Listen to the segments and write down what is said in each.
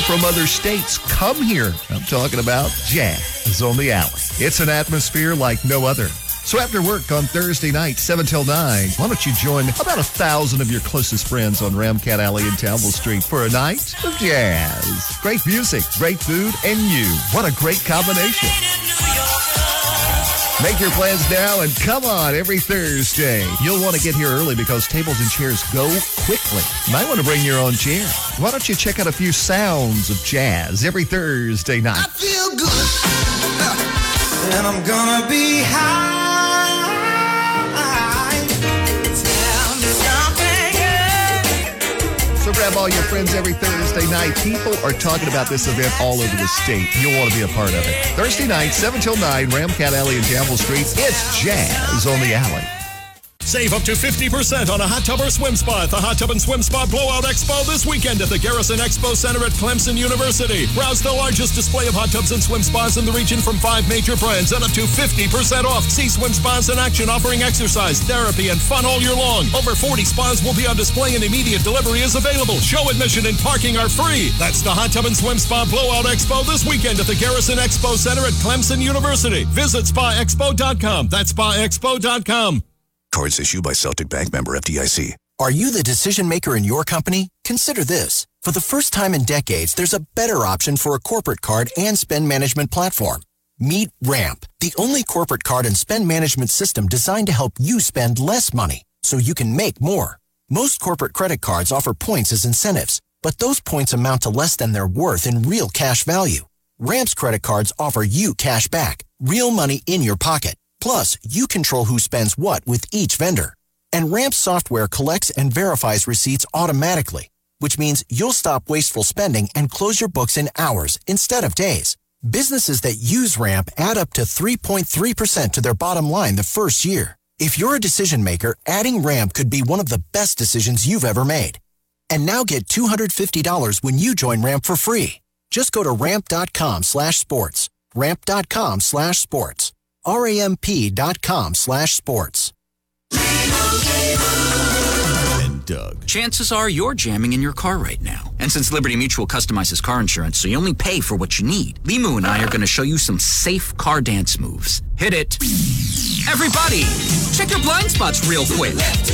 from other states come here. I'm talking about Jazz on the Alley. It's an atmosphere like no other. So after work on Thursday night, 7 till 9, why don't you join about 1,000 of your closest friends on Ramcat Alley in Townville Street for a night of jazz. Great music, great food, and you. What a great combination. Make your plans now and come on every Thursday. You'll want to get here early because tables and chairs go quickly. You might want to bring your own chair. Why don't you check out a few sounds of jazz every Thursday night? I feel good, and I'm gonna be high. So grab all your friends every Thursday night. People are talking about this event all over the state. You'll want to be a part of it. Thursday night, 7 till 9, Ramcat Alley in Townville Street. It's Jazz on the Alley. Save up to 50% on a hot tub or swim spa at the Hot Tub and Swim Spa Blowout Expo this weekend at the Garrison Expo Center at Clemson University. Browse the largest display of hot tubs and swim spas in the region from 5 major brands and up to 50% off. See swim spas in action offering exercise, therapy, and fun all year long. Over 40 spas will be on display and immediate delivery is available. Show admission and parking are free. That's the Hot Tub and Swim Spa Blowout Expo this weekend at the Garrison Expo Center at Clemson University. Visit spaexpo.com. That's spaexpo.com. Cards issued by Celtic Bank, member FDIC. Are you the decision maker in your company? Consider this. For the first time in decades, there's a better option for a corporate card and spend management platform. Meet Ramp, the only corporate card and spend management system designed to help you spend less money so you can make more. Most corporate credit cards offer points as incentives, but those points amount to less than their worth in real cash value. Ramp's credit cards offer you cash back, real money in your pocket. Plus, you control who spends what with each vendor. And Ramp software collects and verifies receipts automatically, which means you'll stop wasteful spending and close your books in hours instead of days. Businesses that use Ramp add up to 3.3% to their bottom line the first year. If you're a decision maker, adding Ramp could be one of the best decisions you've ever made. And now get $250 when you join Ramp for free. Just go to ramp.com/sports. Ramp.com/sports. ramp.com/sports. And Doug. Chances are you're jamming in your car right now. And since Liberty Mutual customizes car insurance so you only pay for what you need, Limu and I are going to show you some safe car dance moves. Hit it. Everybody, check your blind spots real quick.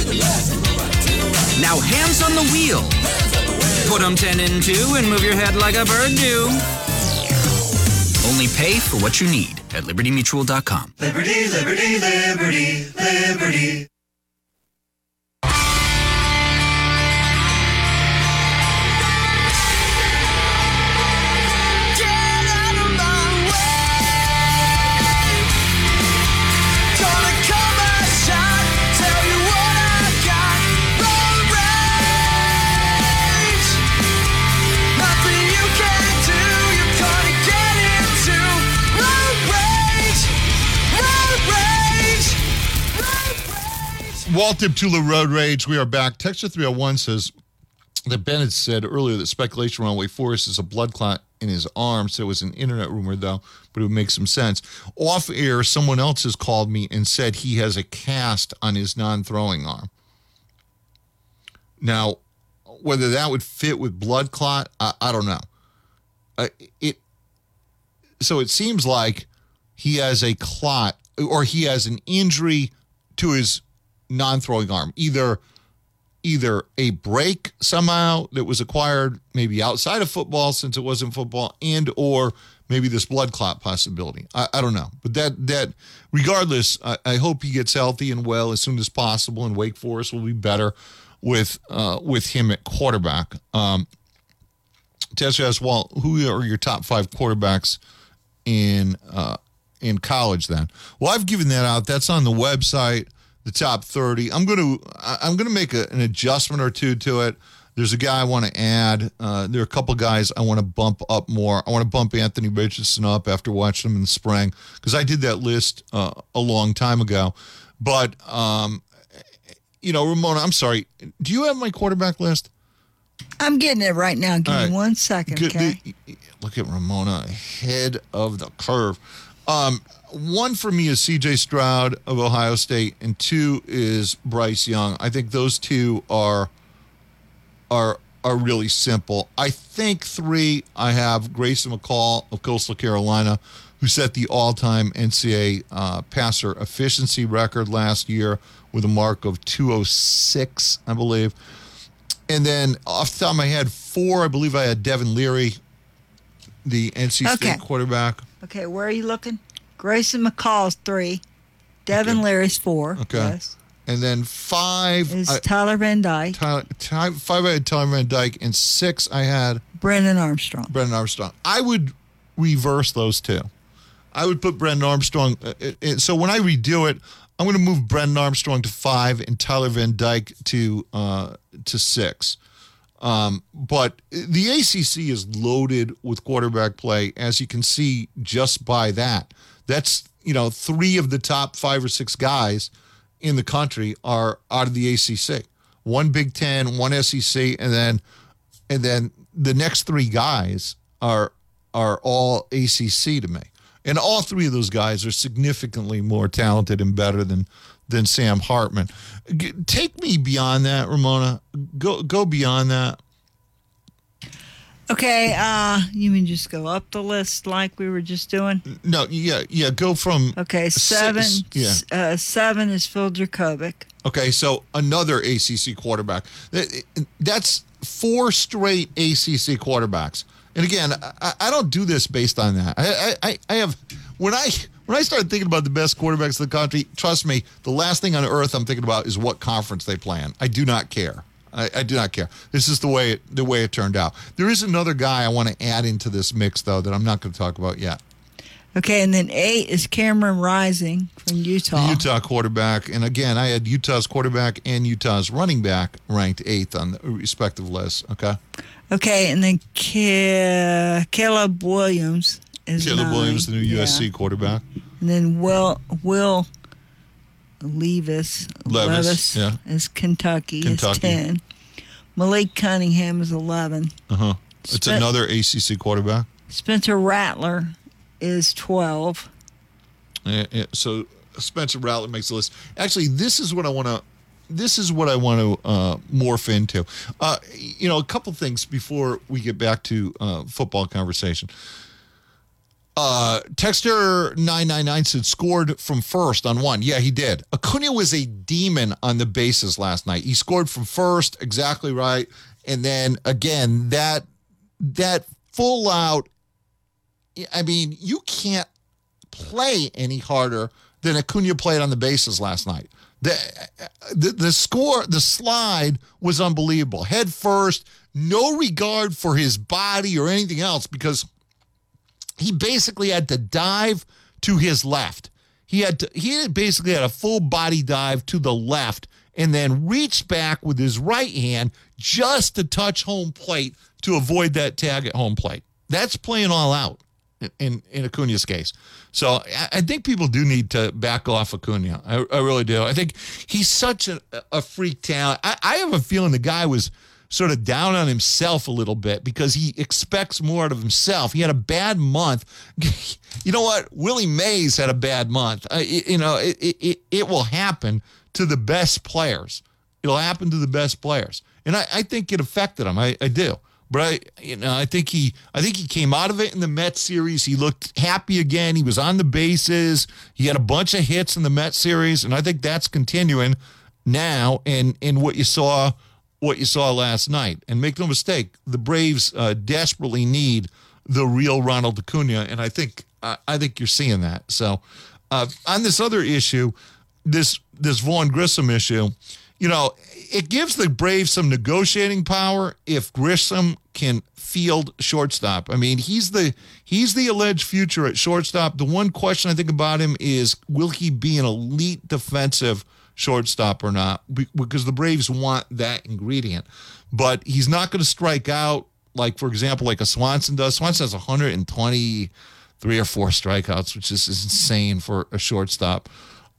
Now hands on the wheel. Put them 10 in 2 and move your head like a bird do. Only pay for what you need at libertymutual.com. Liberty, liberty, liberty, liberty. Walt Diptula, Road Rage. We are back. Texture 301 says that Ben had said earlier that speculation around Wake Forest is a blood clot in his arm. So it was an internet rumor, though, but it would make some sense. Off air, someone else has called me and said he has a cast on his non-throwing arm. Now, whether that would fit with blood clot, I don't know. So it seems like he has a clot or he has an injury to his non-throwing arm, either a break somehow that was acquired maybe outside of football since it wasn't football, and or maybe this blood clot possibility. I don't know, but that regardless, I hope he gets healthy and well as soon as possible, and Wake Forest will be better with him at quarterback. Tessa asks, well, who are your top 5 quarterbacks in college then? Well, I've given that out. That's on the website. The top 30. I'm going to make an adjustment or two to it. There's a guy I want to add. There are a couple guys I want to bump up more. I want to bump Anthony Richardson up after watching him in the spring because I did that list a long time ago. But, Ramona, I'm sorry. Do you have my quarterback list? I'm getting it right now. Give me 1 second, okay? Look at Ramona ahead of the curve. One for me is C.J. Stroud of Ohio State, and 2 is Bryce Young. I think those two are are really simple. I think 3, I have Grayson McCall of Coastal Carolina, who set the all-time NCAA passer efficiency record last year with a mark of 206, I believe. And then off the top of my head, 4, I believe I had Devin Leary, the NC State quarterback. Okay, where are you looking? Grayson McCall's 3. Devin Leary's 4. Okay. Yes. And then 5 is Tyler Van Dyke. 5 I had Tyler Van Dyke, and 6 I had Brendan Armstrong. I would reverse those 2. I would put Brendan Armstrong. So when I redo it, I'm going to move Brendan Armstrong to 5 and Tyler Van Dyke to 6. But the ACC is loaded with quarterback play, as you can see just by that. That's 3 of the top 5 or 6 guys in the country are out of the ACC. 1 Big Ten, 1 SEC, and then the next 3 guys are all ACC to me. And all 3 of those guys are significantly more talented and better than Sam Hartman. Take me beyond that, Ramona. Go beyond that. Okay, you mean just go up the list like we were just doing? No, yeah. Go from 7. 7 is Phil Dracovic. Okay, so another ACC quarterback. That's 4 straight ACC quarterbacks. And again, I don't do this based on that. I have when I started thinking about the best quarterbacks in the country, trust me, the last thing on earth I'm thinking about is what conference they play in. I do not care. I do not care. This is the way it turned out. There is another guy I want to add into this mix, though, that I'm not going to talk about yet. Okay, and then 8 is Cameron Rising from Utah. The Utah quarterback. And again, I had Utah's quarterback and Utah's running back ranked 8th on the respective lists. Okay, and then Caleb Williams is Caleb 9. Williams, the new USC quarterback. And then Will Levis is Kentucky is 10. Malik Cunningham is 11. It's another ACC quarterback. Spencer Rattler is 12. So Spencer Rattler makes the list. Actually, this is what I want to morph into. A couple things before we get back to football conversation. Texter 999 said scored from first on 1. Yeah, he did. Acuna was a demon on the bases last night. He scored from first, exactly right. And then again, that full out. I mean, you can't play any harder than Acuna played on the bases last night. The slide was unbelievable. Head first, no regard for his body or anything else, because he basically had to dive to his left. He basically had a full body dive to the left and then reached back with his right hand just to touch home plate to avoid that tag at home plate. That's playing all out in Acuna's case. So I think people do need to back off Acuna. I really do. I think he's such a freak talent. I have a feeling the guy was sort of down on himself a little bit because he expects more out of himself. He had a bad month. You know what? Willie Mays had a bad month. It will happen to the best players. It'll happen to the best players. And I think it affected him. I do. But I think he came out of it in the Mets series. He looked happy again. He was on the bases. He had a bunch of hits in the Mets series, and I think that's continuing now in what you saw last night. And make no mistake, the Braves desperately need the real Ronald Acuna, and I think you're seeing that. So on this other issue, this Vaughn Grissom issue, it gives the Braves some negotiating power if Grissom can field shortstop. I mean, he's the alleged future at shortstop. The one question I think about him is, will he be an elite defensive shortstop or not? Because the Braves want that ingredient. But he's not going to strike out like, for example, like a Swanson does. Swanson has 123 or 4 strikeouts, which is insane for a shortstop.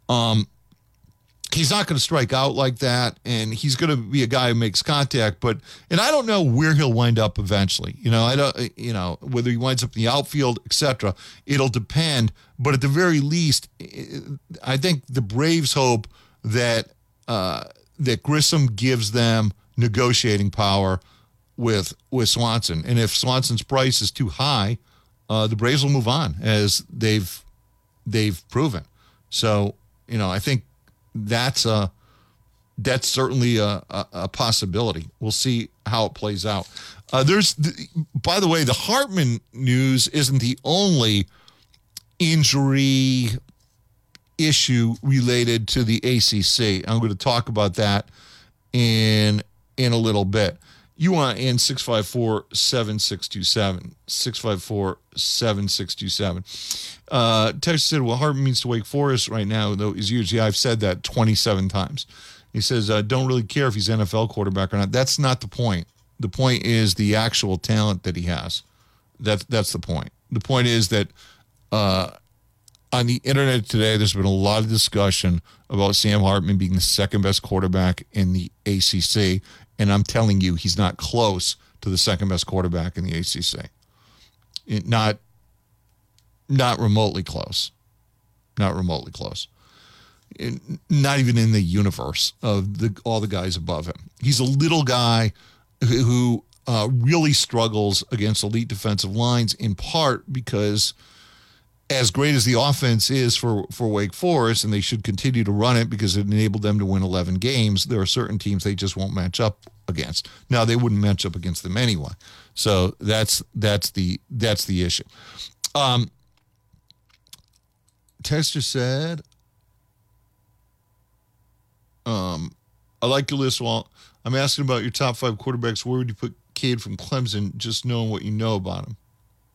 He's not going to strike out like that, and he's going to be a guy who makes contact. And I don't know where he'll wind up eventually. Whether he winds up in the outfield, etc. It'll depend. But at the very least, I think the Braves hope that Grissom gives them negotiating power with Swanson. And if Swanson's price is too high, the Braves will move on, as they've proven. So, I think that's certainly a possibility. We'll see how it plays out. By the way, the Hartman news isn't the only injury issue related to the ACC. I'm going to talk about that in a little bit. You want in 654-7627. 654-7627. Texas said, well, Hartman means to Wake Forest right now, though, is huge. Yeah, I've said that 27 times. He says, don't really care if he's NFL quarterback or not. That's not the point. The point is the actual talent that he has. That's the point. The point is that on the internet today, there's been a lot of discussion about Sam Hartman being the second best quarterback in the ACC. And I'm telling you, he's not close to the second best quarterback in the ACC. Not remotely close. Not remotely close. Not even in the universe of all the guys above him. He's a little guy who really struggles against elite defensive lines, in part because as great as the offense is for Wake Forest, and they should continue to run it because it enabled them to win 11 games, there are certain teams they just won't match up against. Now, they wouldn't match up against them anyway. So that's the issue. Tester said, I like your list, Walt. I'm asking about your top 5 quarterbacks. Where would you put Cade from Clemson, just knowing what you know about him?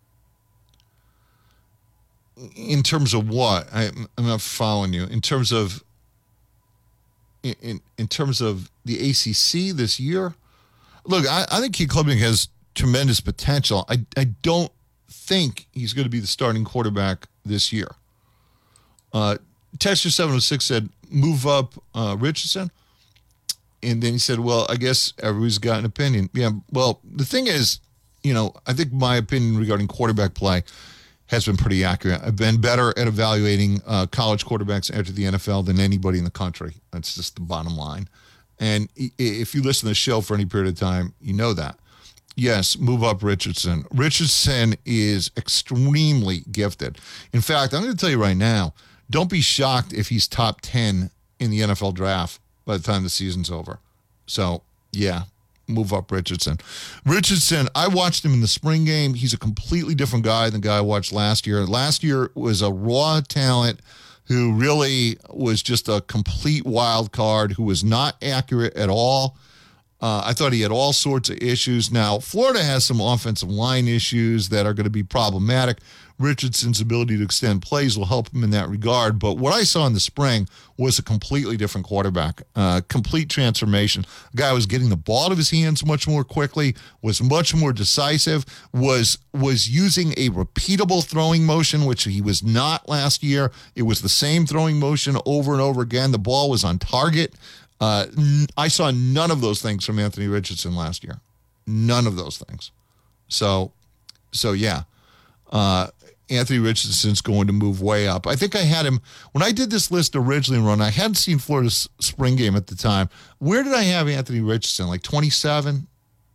In terms of what? I'm not following you. In terms of the ACC this year, look, I think Cade Klubnik has tremendous potential. I don't think he's going to be the starting quarterback this year. Texture 706 said, move up Richardson. And then he said, well, I guess everybody's got an opinion. Yeah, well, the thing is, I think my opinion regarding quarterback play has been pretty accurate. I've been better at evaluating college quarterbacks enter the NFL than anybody in the country. That's just the bottom line. And if you listen to the show for any period of time, you know that. Yes, move up Richardson. Richardson is extremely gifted. In fact, I'm going to tell you right now, don't be shocked if he's top 10 in the NFL draft by the time the season's over. So, yeah, move up Richardson. Richardson, I watched him in the spring game. He's a completely different guy than the guy I watched last year. Last year was a raw talent who really was just a complete wild card, who was not accurate at all. I thought he had all sorts of issues. Now, Florida has some offensive line issues that are going to be problematic. Richardson's ability to extend plays will help him in that regard. But what I saw in the spring was a completely different quarterback, complete transformation. A guy was getting the ball out of his hands much more quickly, was much more decisive, was using a repeatable throwing motion, which he was not last year. It was the same throwing motion over and over again. The ball was on target. I saw none of those things from Anthony Richardson last year. None of those things. So yeah. Anthony Richardson's going to move way up. I think I had him, when I did this list originally, Ron, I hadn't seen Florida's spring game at the time. Where did I have Anthony Richardson? Like 27?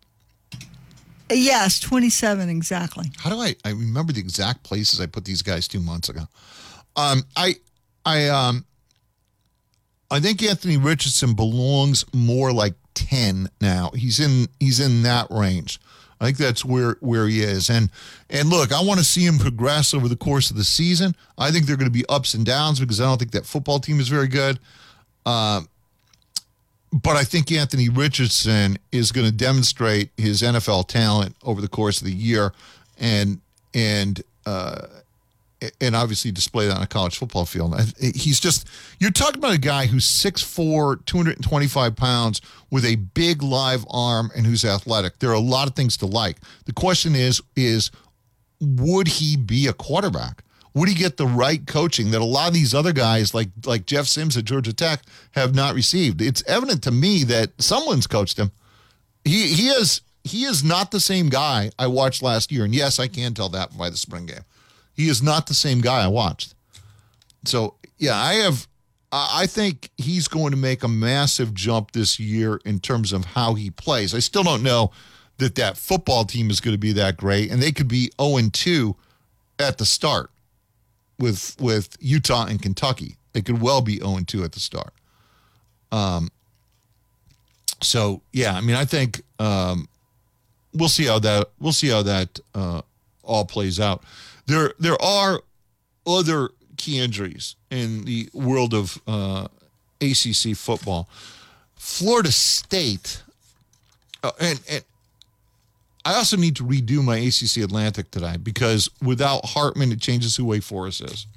Yes, 27, exactly. How do I remember the exact places I put these guys 2 months ago? I think Anthony Richardson belongs more like 10 now. He's in that range. I think that's where he is. And look, I want to see him progress over the course of the season. I think there are going to be ups and downs because I don't think that football team is very good. But I think Anthony Richardson is going to demonstrate his NFL talent over the course of the year and obviously display that on a college football field. He's just, you're talking about a guy who's 6'4", 225 pounds with a big live arm and who's athletic. There are a lot of things to like. The question is would he be a quarterback? Would he get the right coaching that a lot of these other guys like Jeff Sims at Georgia Tech have not received? It's evident to me that someone's coached him. He is not the same guy I watched last year. And yes, I can tell that by the spring game. He is not the same guy I watched. So, yeah, I think he's going to make a massive jump this year in terms of how he plays. I still don't know that football team is going to be that great, and they could be 0-2 at the start with Utah and Kentucky. They could well be 0-2 at the start. So yeah, I mean, I think we'll see how that all plays out. There are other key injuries in the world of ACC football. Florida State, and I also need to redo my ACC Atlantic today because without Hartman, it changes who Wake Forest is.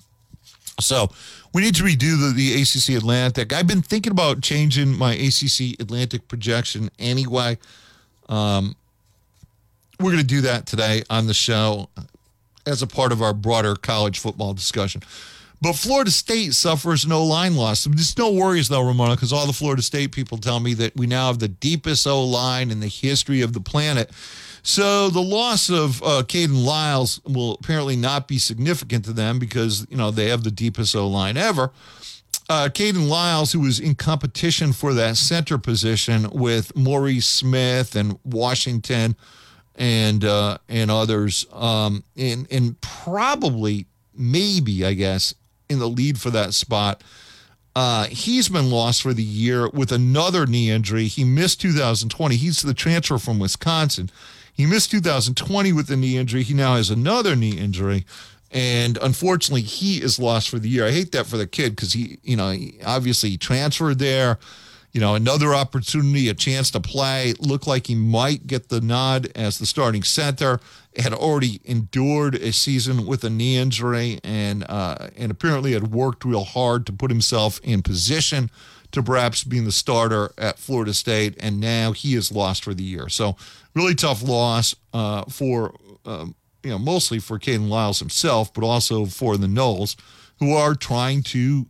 So we need to redo the ACC Atlantic. I've been thinking about changing my ACC Atlantic projection anyway. We're going to do that today on the show as a part of our broader college football discussion. But Florida State suffers an O-line loss. There's no worries, though, Ramona, because all the Florida State people tell me that we now have the deepest O-line in the history of the planet. So the loss of Caden Lyles will apparently not be significant to them because, you know, they have the deepest O-line ever. Caden Lyles, who was in competition for that center position with Maurice Smith and Washington and others, and probably, maybe, I guess, in the lead for that spot. He's been lost for the year with another knee injury. He missed 2020. He's the transfer from Wisconsin. He missed 2020 with a knee injury. He now has another knee injury. And unfortunately, he is lost for the year. I hate that for the kid because he obviously transferred there. You know, another opportunity, a chance to play. Looked like he might get the nod as the starting center. Had already endured a season with a knee injury and apparently had worked real hard to put himself in position to perhaps being the starter at Florida State, and now he is lost for the year. So really tough loss for mostly for Caden Lyles himself, but also for the Noles, who are trying to,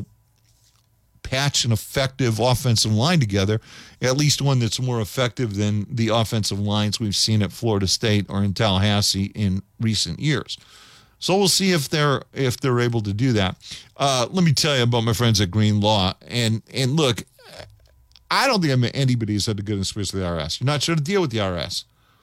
patch an effective offensive line together, at least one that's more effective than the offensive lines we've seen at Florida State or in Tallahassee in recent years. So we'll see if they're able to do that. Let me tell you about my friends at Green Law. And look, I don't think anybody has had a good experience with the IRS. You're not sure to deal with the IRS.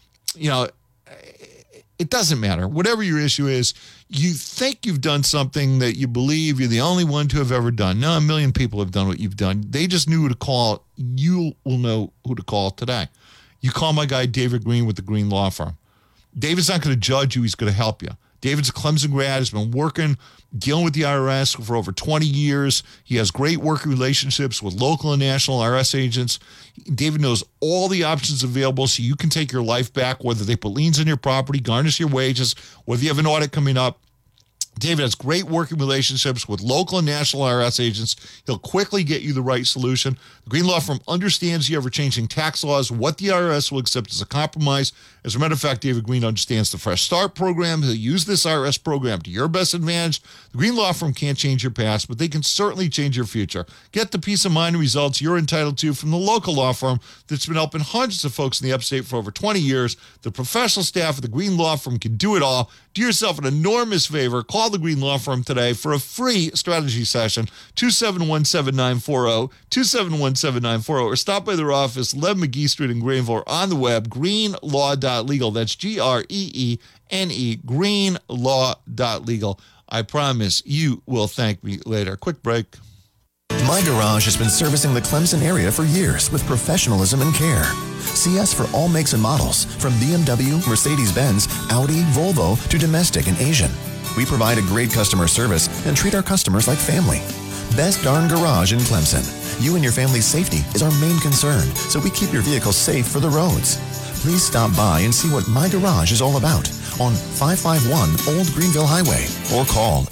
It doesn't matter. Whatever your issue is, you think you've done something that you believe you're the only one to have ever done. No, 1 million people have done what you've done. They just knew who to call. You will know who to call today. You call my guy David Green with the Green Law Firm. David's not going to judge you. He's going to help you. David's a Clemson grad. He's been dealing with the IRS for over 20 years. He has great working relationships with local and national IRS agents. David knows all the options available so you can take your life back, whether they put liens on your property, garnish your wages, whether you have an audit coming up. David has great working relationships with local and national IRS agents. He'll quickly get you the right solution. The Green Law Firm understands the ever-changing tax laws, what the IRS will accept as a compromise. As a matter of fact, David Green understands the Fresh Start program. He'll use this IRS program to your best advantage. The Green Law Firm can't change your past, but they can certainly change your future. Get the peace of mind and results you're entitled to from the local law firm that's been helping hundreds of folks in the upstate for over 20 years. The professional staff of the Green Law Firm can do it all. Do yourself an enormous favor. Call the Green Law Firm today for a free strategy session, 271-7940, 271-7940, or stop by their office, 11 McGee Street in Greenville, or on the web, greenlaw.legal. That's Greene, greenlaw.legal. I promise you will thank me later. Quick break. My Garage has been servicing the Clemson area for years with professionalism and care. See us for all makes and models, from BMW, Mercedes-Benz, Audi, Volvo, to domestic and Asian. We provide a great customer service and treat our customers like family. Best darn garage in Clemson. You and your family's safety is our main concern, so we keep your vehicles safe for the roads. Please stop by and see what My Garage is all about on 551 Old Greenville Highway, or call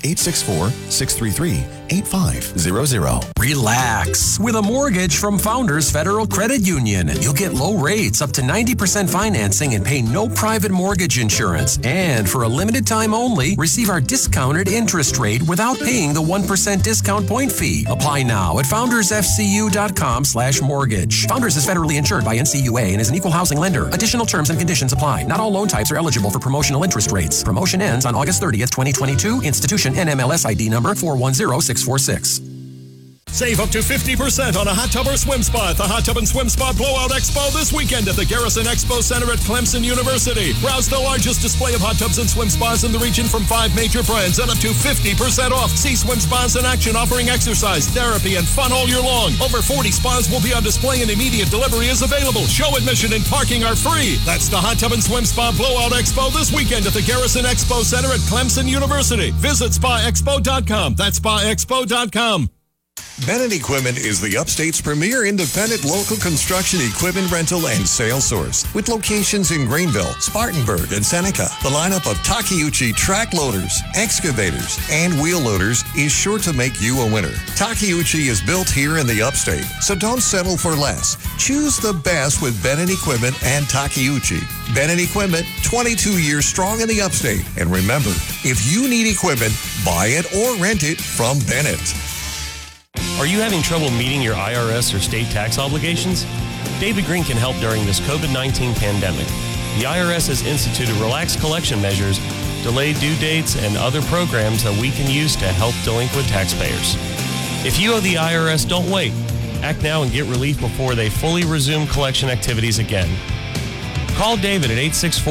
864-633-8500. Relax. With a mortgage from Founders Federal Credit Union, you'll get low rates, up to 90% financing, and pay no private mortgage insurance. And for a limited time only, receive our discounted interest rate without paying the 1% discount point fee. Apply now at foundersfcu.com/mortgage. Founders is federally insured by NCUA and is an equal housing lender. Additional terms and conditions apply. Not all loan types are eligible for promotional interest rates. Promotion ends on August 30th, 2022. Institution NMLS ID number 410646. Save up to 50% on a hot tub or swim spa at the Hot Tub and Swim Spa Blowout Expo this weekend at the Garrison Expo Center at Clemson University. Browse the largest display of hot tubs and swim spas in the region from 5 major brands and up to 50% off. See swim spas in action offering exercise, therapy, and fun all year long. Over 40 spas will be on display and immediate delivery is available. Show admission and parking are free. That's the Hot Tub and Swim Spa Blowout Expo this weekend at the Garrison Expo Center at Clemson University. Visit spaexpo.com. That's spaexpo.com. Bennett Equipment is the Upstate's premier independent local construction equipment rental and sales source. With locations in Greenville, Spartanburg, and Seneca, the lineup of Takeuchi track loaders, excavators, and wheel loaders is sure to make you a winner. Takeuchi is built here in the Upstate, so don't settle for less. Choose the best with Bennett Equipment and Takeuchi. Bennett Equipment, 22 years strong in the Upstate. And remember, if you need equipment, buy it or rent it from Bennett. Are you having trouble meeting your IRS or state tax obligations? David Green can help during this COVID-19 pandemic. The IRS has instituted relaxed collection measures, delayed due dates, and other programs that we can use to help delinquent taxpayers. If you owe the IRS, don't wait. Act now and get relief before they fully resume collection activities again. Call David at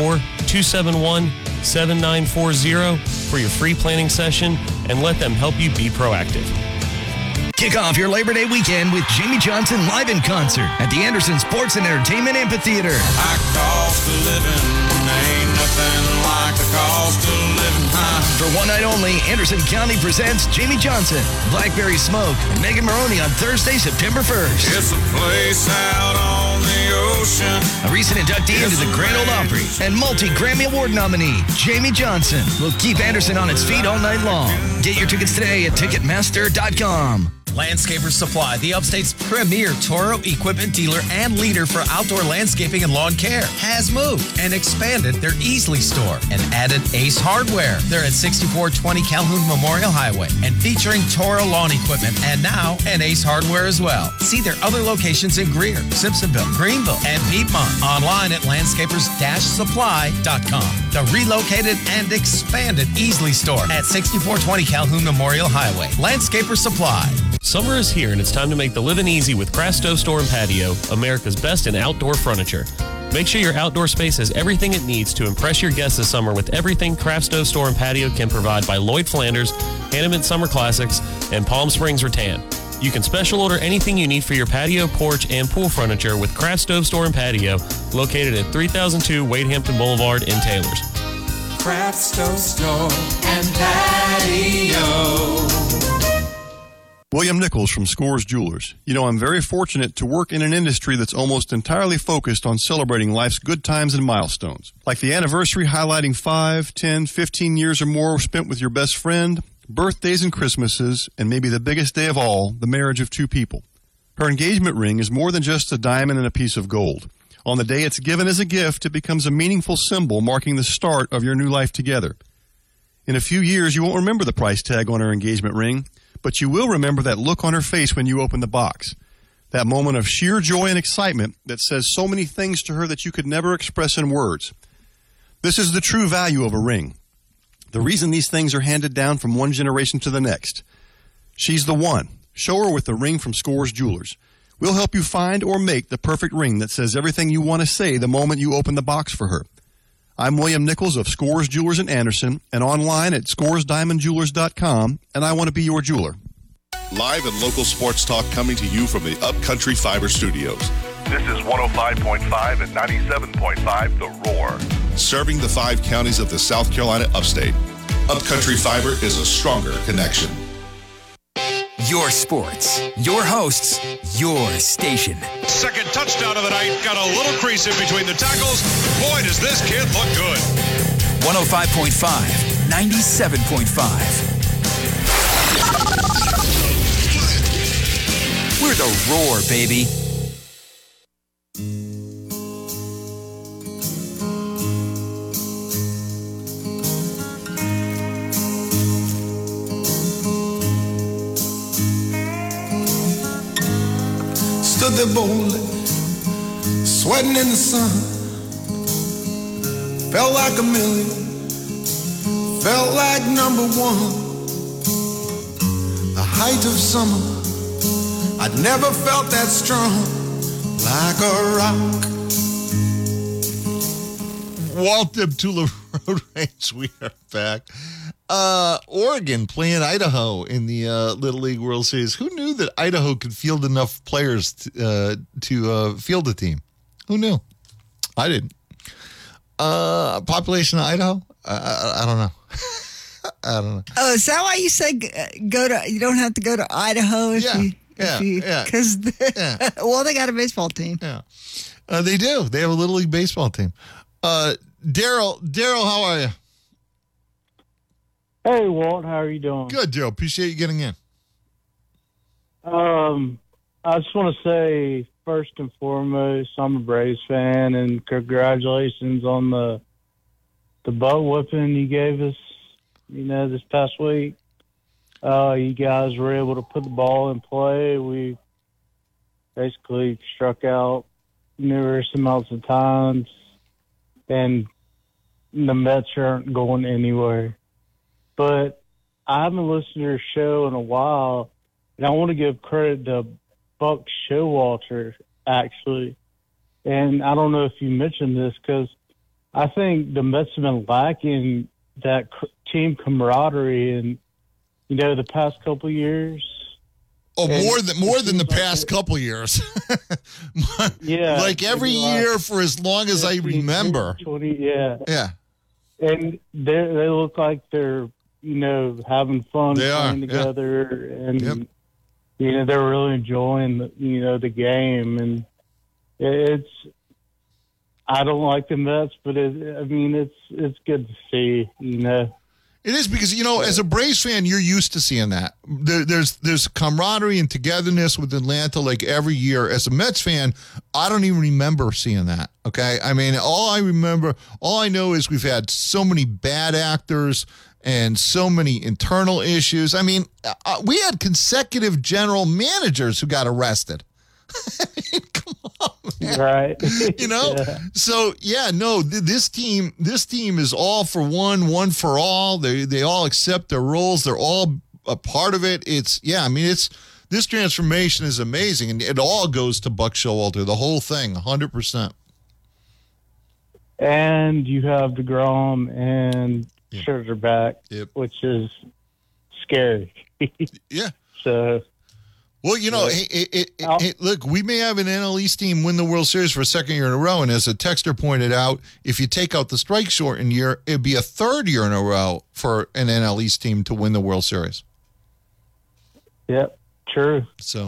864-271-7940 for your free planning session and let them help you be proactive. Kick off your Labor Day weekend with Jamie Johnson live in concert at the Anderson Sports and Entertainment Amphitheater. High cost of living, ain't nothing like the cost of living high. For one night only, Anderson County presents Jamie Johnson, Blackberry Smoke, and Megan Maroney on Thursday, September 1st. It's a place out on the ocean. A recent inductee into the Grand Ole Opry and multi-Grammy Award nominee, Jamie Johnson, will keep Anderson on its feet all night long. Get your tickets today at Ticketmaster.com. Landscapers Supply, the Upstate's premier Toro equipment dealer and leader for outdoor landscaping and lawn care, has moved and expanded their Easley store and added Ace Hardware. They're at 6420 Calhoun Memorial Highway and featuring Toro lawn equipment and now an Ace Hardware as well. See their other locations in Greer, Simpsonville, Greenville, and Piedmont. Online at landscapers-supply.com. The relocated and expanded Easley store at 6420 Calhoun Memorial Highway. Landscapers Supply. Summer is here, and it's time to make the living easy with Craft Stove Store and Patio, America's best in outdoor furniture. Make sure your outdoor space has everything it needs to impress your guests this summer with everything Craft Stove Store and Patio can provide by Lloyd Flanders, Hanneman Summer Classics, and Palm Springs Rattan. You can special order anything you need for your patio, porch, and pool furniture with Craft Stove Store and Patio, located at 3002 Wade Hampton Boulevard in Taylors. Craft Stove Store and Patio. William Nichols from Scores Jewelers. You know, I'm very fortunate to work in an industry that's almost entirely focused on celebrating life's good times and milestones. Like the anniversary highlighting 5, 10, 15 years or more spent with your best friend, birthdays and Christmases, and maybe the biggest day of all, the marriage of two people. Her engagement ring is more than just a diamond and a piece of gold. On the day it's given as a gift, it becomes a meaningful symbol marking the start of your new life together. In a few years, you won't remember the price tag on her engagement ring, but you will remember that look on her face when you open the box. That moment of sheer joy and excitement that says so many things to her that you could never express in words. This is the true value of a ring. The reason these things are handed down from one generation to the next. She's the one. Show her with the ring from Scores Jewelers. We'll help you find or make the perfect ring that says everything you want to say the moment you open the box for her. I'm William Nichols of Scores Jewelers in Anderson and online at scoresdiamondjewelers.com, and I want to be your jeweler. Live and local sports talk coming to you from the Upcountry Fiber Studios. This is 105.5 and 97.5 The Roar. Serving the 5 counties of the South Carolina Upstate. Upcountry Fiber is a stronger connection. Your sports, your hosts, your station. Second touchdown of the night. Got a little crease in between the tackles. Boy, does this kid look good. 105.5, 97.5. We're the Roar, baby. Stood there boldly, sweating in the sun. Felt like a million, felt like number one. The height of summer, I'd never felt that strong, like a rock. Welcome to the Road Rage. We are back. Oregon playing Idaho in the Little League World Series. Who knew that Idaho could field enough players to field a team? Who knew? I didn't. Population of Idaho? I don't know. I don't know. Oh, is that why you say go to? You don't have to go to Idaho if you. Because well, they got a baseball team. Yeah, they do. They have a Little League baseball team. Daryl, how are you? Hey, Walt, how are you doing? Good, Daryl. Appreciate you getting in. I just want to say, first and foremost, I'm a Braves fan, and congratulations on the butt whipping you gave us, this past week. You guys were able to put the ball in play. We basically struck out numerous amounts of times, and the Mets aren't going anywhere. But I haven't listened to your show in a while, and I want to give credit to Buck Showalter, actually. And I don't know if you mentioned this, because I think the Mets have been lacking that team camaraderie in, the past couple of years. Oh, more than the past couple of years. Yeah. Like every year for as long as I remember. 20, yeah. Yeah. And they look like they're, having fun playing together. And, they're really enjoying, the game. And I don't like the Mets, but it's good to see, It is because, as a Braves fan, you're used to seeing that. There's camaraderie and togetherness with Atlanta like every year. As a Mets fan, I don't even remember seeing that, okay? I mean, all I know is we've had so many bad actors and so many internal issues. I mean, we had consecutive general managers who got arrested. I mean, come on, man. Right. Yeah. So this team is all for one for all. They all accept their roles. They're all a part of it. This transformation is amazing, and it all goes to Buck Showalter, the whole thing, 100%. And you have DeGrom and Scherzer back, which is scary. Yeah. So. Well, look, we may have an NL East team win the World Series for a second year in a row, and as a texter pointed out, if you take out the strike-shortened year, it'd be a third year in a row for an NL East team to win the World Series. Yep, true. So,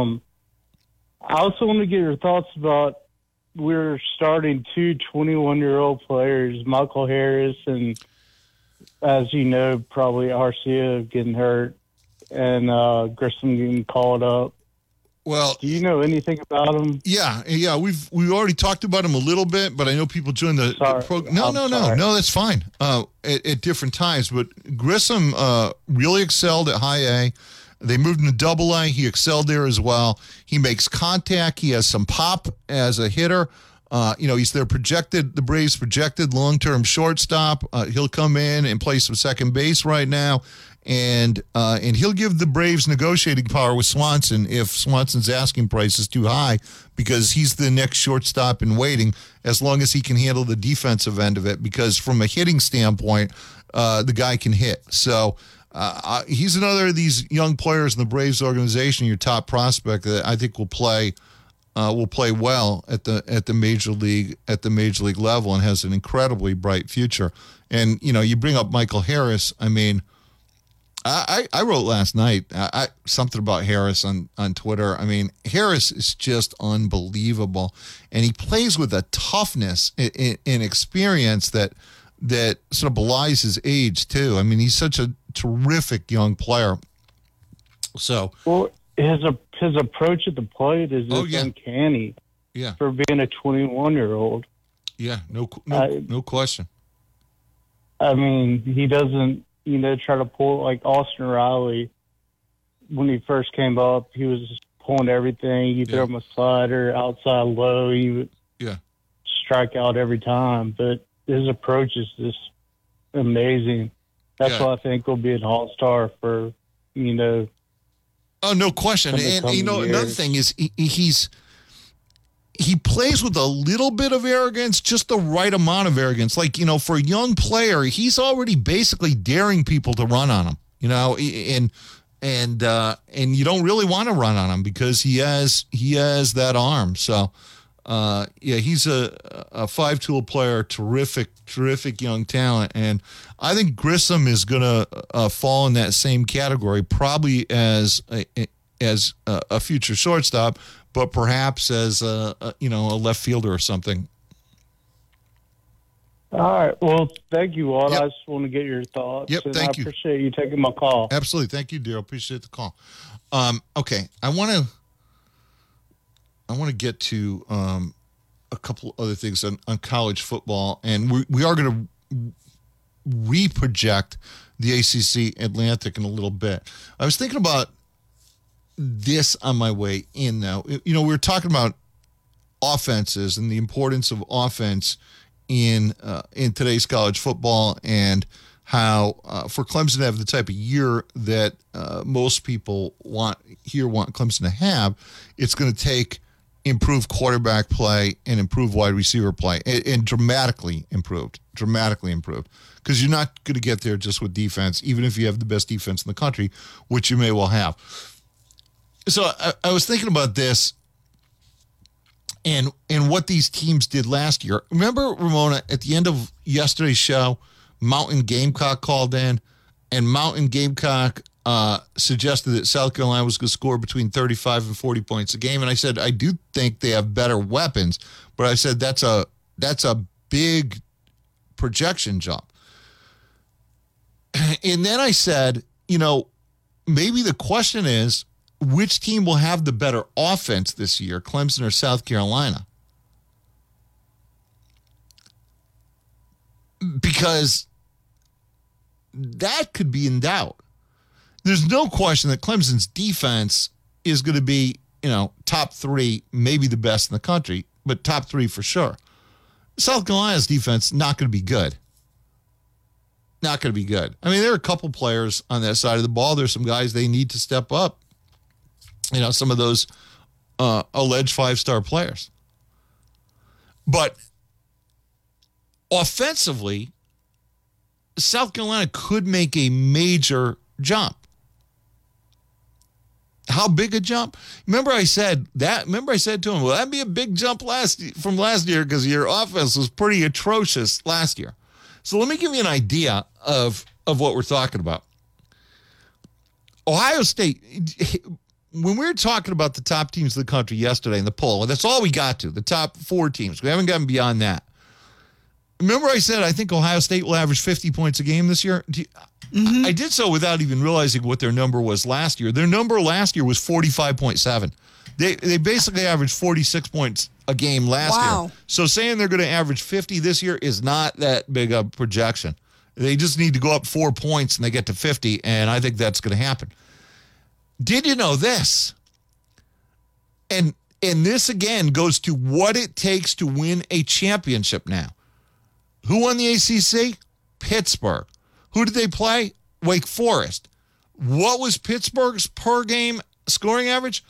I also want to get your thoughts about we're starting two 21-year-old players, Michael Harris and, as you know, probably Arcia getting hurt. And Grissom getting called up. Well, do you know anything about him? Yeah. We've already talked about him a little bit, but I know people join the program. No, that's fine. At different times, but Grissom really excelled at High A. They moved him to Double A. He excelled there as well. He makes contact. He has some pop as a hitter. He's the Braves' projected long-term shortstop. He'll come in and play some second base right now. And he'll give the Braves negotiating power with Swanson if Swanson's asking price is too high, because he's the next shortstop in waiting, as long as he can handle the defensive end of it, because from a hitting standpoint, the guy can hit. So he's another of these young players in the Braves organization, your top prospect, that I think will play well at the major league level and has an incredibly bright future. And you bring up Michael Harris. I mean, I wrote last night something about Harris on Twitter. I mean, Harris is just unbelievable, and he plays with a toughness and experience that sort of belies his age too. I mean, he's such a terrific young player. So, well, his approach at the plate is uncanny. Yeah, for being a 21-year-old. Yeah, no question. I mean, he doesn't. Try to pull like Austin Riley. When he first came up, he was just pulling everything. You throw him a slider outside low, he would strike out every time. But his approach is just amazing. That's why I think he'll be an all-star for, Oh, no question. And another thing is he plays with a little bit of arrogance, just the right amount of arrogance. Like, for a young player, he's already basically daring people to run on him, and you don't really want to run on him because he has that arm. So, he's a 5-tool player, terrific young talent. And I think Grissom is going to fall in that same category, probably as a future shortstop, but perhaps as a left fielder or something. All right. Well, thank you, Walt. Yep. I just want to get your thoughts. Yep, thank you. I appreciate you taking my call. Absolutely. Thank you, dear. Appreciate the call. Okay. I want to get to a couple other things on college football, and we are going to reproject the ACC Atlantic in a little bit. I was thinking about this on my way in now. We were talking about offenses and the importance of offense in today's college football, and how for Clemson to have the type of year that most people want Clemson to have, it's going to take improved quarterback play and improved wide receiver play, and dramatically improved, because you're not going to get there just with defense, even if you have the best defense in the country, which you may well have. So I was thinking about this and what these teams did last year. Remember, Ramona, at the end of yesterday's show, Mountain Gamecock called in, and Mountain Gamecock suggested that South Carolina was going to score between 35 and 40 points a game. And I said, I do think they have better weapons, but I said that's a big projection jump. And then I said, maybe the question is, which team will have the better offense this year, Clemson or South Carolina? Because that could be in doubt. There's no question that Clemson's defense is going to be, top 3, maybe the best in the country, but top 3 for sure. South Carolina's defense, not going to be good. Not going to be good. I mean, there are a couple players on that side of the ball. There's some guys they need to step up. Some of those alleged 5-star players. But offensively, South Carolina could make a major jump. How big a jump? Remember I said to him, well, that'd be a big jump from last year because your offense was pretty atrocious last year. So let me give you an idea of what we're talking about. Ohio State, when we were talking about the top teams of the country yesterday in the poll, and that's all we got to, the top 4 teams. We haven't gotten beyond that. Remember I said I think Ohio State will average 50 points a game this year? I did so without even realizing what their number was last year. Their number last year was 45.7. They basically averaged 46 points a game last year. So saying they're going to average 50 this year is not that big a projection. They just need to go up 4 points and they get to 50, and I think that's going to happen. Did you know this? And this, again, goes to what it takes to win a championship now. Who won the ACC? Pittsburgh. Who did they play? Wake Forest. What was Pittsburgh's per game scoring average?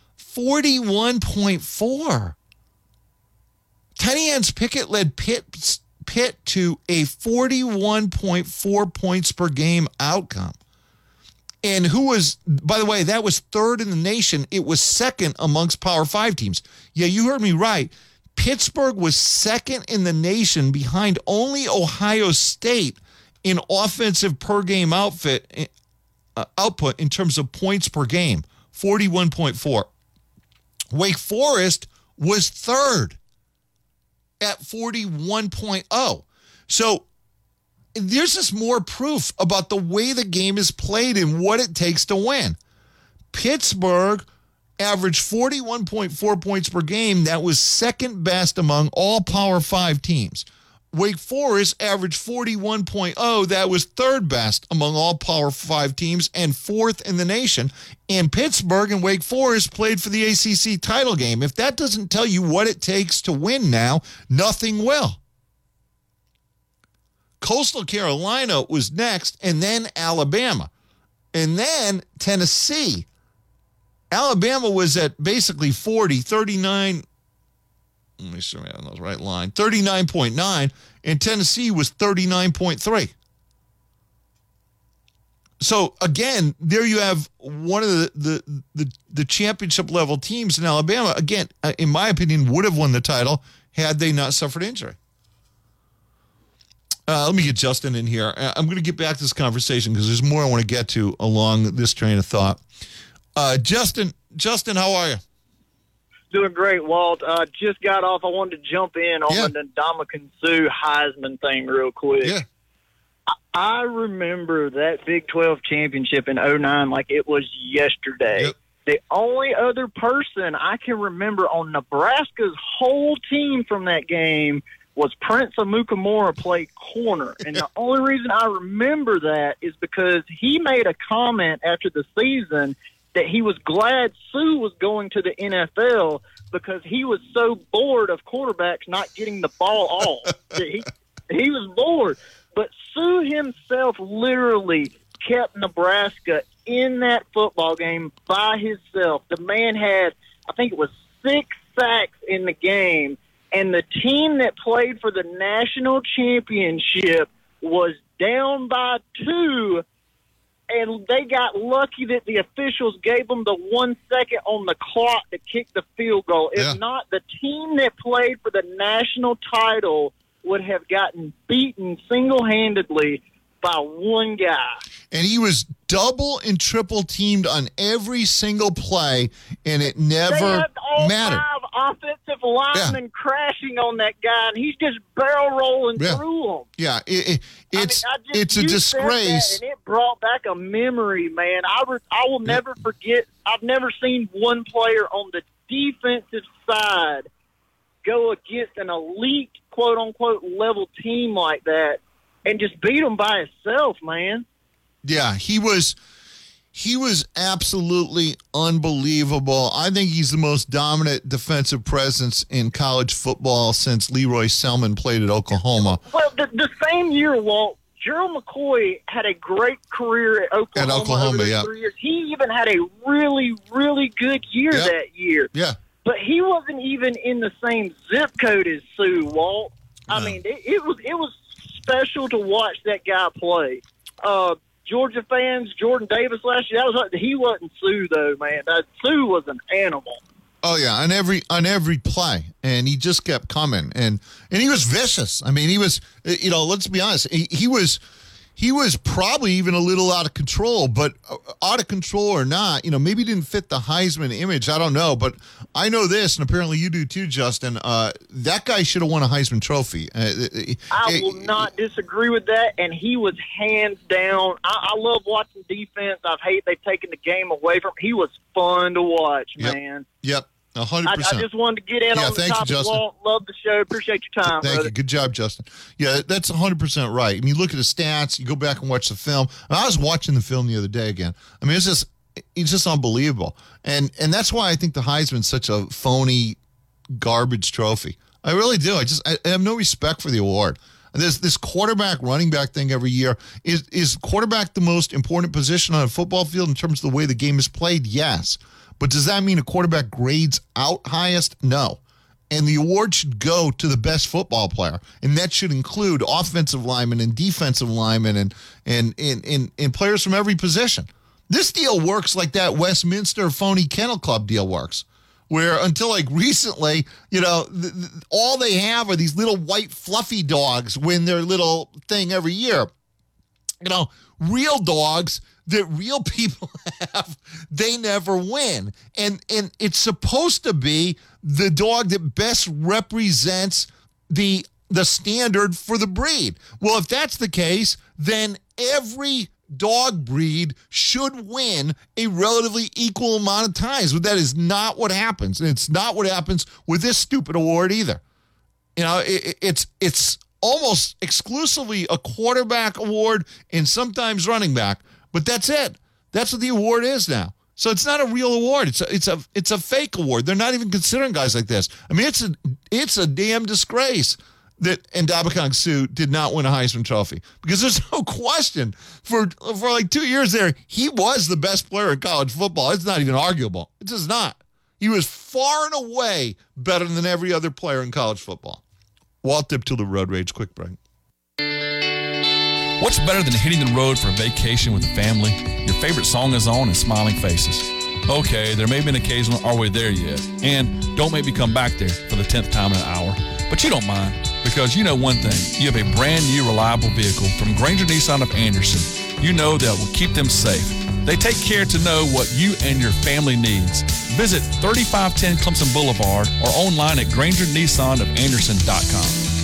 41.4. Tenny Hans Pickett led Pitt to a 41.4 points per game outcome. And who was, by the way, that was 3rd in the nation. It was 2nd amongst Power 5 teams. Yeah, you heard me right. Pittsburgh was 2nd in the nation behind only Ohio State in offensive per game output in terms of points per game, 41.4. Wake Forest was 3rd at 41.0. So there's just more proof about the way the game is played and what it takes to win. Pittsburgh averaged 41.4 points per game. That was 2nd best among all Power 5 teams. Wake Forest averaged 41.0. That was 3rd best among all Power 5 teams and 4th in the nation. And Pittsburgh and Wake Forest played for the ACC title game. If that doesn't tell you what it takes to win now, nothing will. Coastal Carolina was next, and then Alabama. And then Tennessee. Alabama was at basically 40, 39. Let me see if I'm on the right line. 39.9, and Tennessee was 39.3. So again, there you have one of the championship level teams in Alabama. Again, in my opinion, would have won the title had they not suffered injury. Let me get Justin in here. I'm going to get back to this conversation because there's more I want to get to along this train of thought. Justin, how are you? Doing great, Walt. Just got off. I wanted to jump in on the Ndamukong Suh Heisman thing real quick. Yeah. I remember that Big 12 championship in 2009 like it was yesterday. Yep. The only other person I can remember on Nebraska's whole team from that game was Prince Amukamara played corner. And the only reason I remember that is because he made a comment after the season that he was glad Suh was going to the NFL because he was so bored of quarterbacks not getting the ball off. He was bored. But Suh himself literally kept Nebraska in that football game by himself. The man had, I think it was 6 sacks in the game, and the team that played for the national championship was down by 2, and they got lucky that the officials gave them the 1 second on the clock to kick the field goal. If not, the team that played for the national title would have gotten beaten single-handedly by one guy. And he was double and triple teamed on every single play, and it never they had all mattered. 5 offensive linemen crashing on that guy, and he's just barrel rolling through them. Yeah, it's a disgrace. And it brought back a memory, man. I will never forget. I've never seen one player on the defensive side go against an elite, quote-unquote, level team like that and just beat him by himself, man. Yeah, he was absolutely unbelievable. I think he's the most dominant defensive presence in college football since Leroy Selman played at Oklahoma. Well, the same year, Walt, Gerald McCoy had a great career at Oklahoma over those 3 years. He even had a really, really good year that year. Yeah. But he wasn't even in the same zip code as Suh, Walt. I mean, it was special to watch that guy play. Georgia fans, Jordan Davis last year, he wasn't Suh though, man. Suh was an animal. Oh yeah, on every play, and he just kept coming, and he was vicious. I mean, he was, let's be honest, he was probably even a little out of control, but out of control or not, maybe he didn't fit the Heisman image. I don't know, but I know this, and apparently you do too, Justin. That guy should have won a Heisman Trophy. I will not disagree with that, and he was hands down. I love watching defense. I hate they've taken the game away from him. He was fun to watch, man. Yep. 100%. I just wanted to get in on the topic. Love the show. Appreciate your time. Thank you. Good job, Justin. Yeah, that's 100% right. I mean, you look at the stats, you go back and watch the film. I was watching the film the other day again. I mean, it's just unbelievable. And that's why I think the Heisman's such a phony garbage trophy. I really do. I have no respect for the award. There's this quarterback, running back thing every year. Is quarterback the most important position on a football field in terms of the way the game is played? Yes. But does that mean a quarterback grades out highest? No. And the award should go to the best football player. And that should include offensive linemen and defensive linemen and players from every position. This deal works like that Westminster phony Kennel Club deal works, where until like recently, all they have are these little white fluffy dogs win their little thing every year. Real dogs that real people have, they never win. And it's supposed to be the dog that best represents the standard for the breed. Well, if that's the case, then every dog breed should win a relatively equal amount of times. But that is not what happens. And it's not what happens with this stupid award either. It's almost exclusively a quarterback award and sometimes running back. But that's it. That's what the award is now. So it's not a real award. It's a fake award. They're not even considering guys like this. I mean, it's a damn disgrace. that Ndamukong Suh did not win a Heisman Trophy, because there's no question for like 2 years there, he was the best player in college football. It's not even arguable. It's just not. He was far and away better than every other player in college football. Walt Diptula, Road Rage, quick break. What's better than hitting the road for a vacation with the family? Your favorite song is on and smiling faces. Okay, there may be an occasional "Are we there yet?" And don't make me come back there for the 10th time in an hour. But you don't mind, because you know one thing. You have a brand new, reliable vehicle from Granger Nissan of Anderson. You know that will keep them safe. They take care to know what you and your family needs. Visit 3510 Clemson Boulevard or online at GrangerNissanOfAnderson.com.